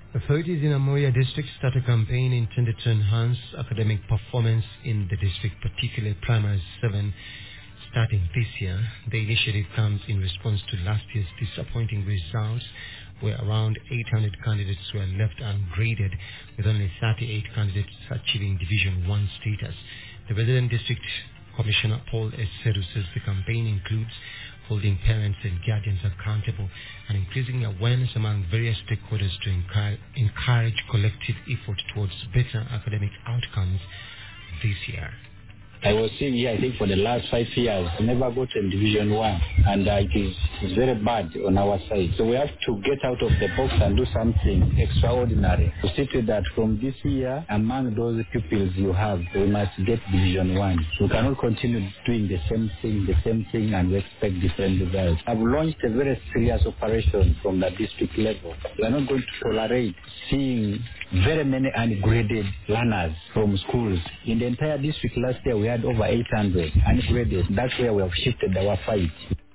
Authorities in Amoya district start a campaign intended to enhance academic performance in the district, particularly primary 7, starting this year. The initiative comes in response to last year's disappointing results, where around 800 candidates were left ungraded, with only 38 candidates achieving Division 1 status. The resident district Commissioner Paul Esseru says the campaign includes holding parents and guardians accountable and increasing awareness among various stakeholders to encourage collective effort towards better academic outcomes this year. I was seeing here, I think, for the last 5 years, I never got in Division 1, and it is very bad on our side. So we have to get out of the box and do something extraordinary. To see to that from this year, among those pupils you have, we must get Division 1. We cannot continue doing the same thing, and we expect different results. I've launched a very serious operation from the district level. We are not going to tolerate seeing very many ungraded learners from schools. In the entire district last year, we had over 800 ungraded. That's where we have shifted our fight.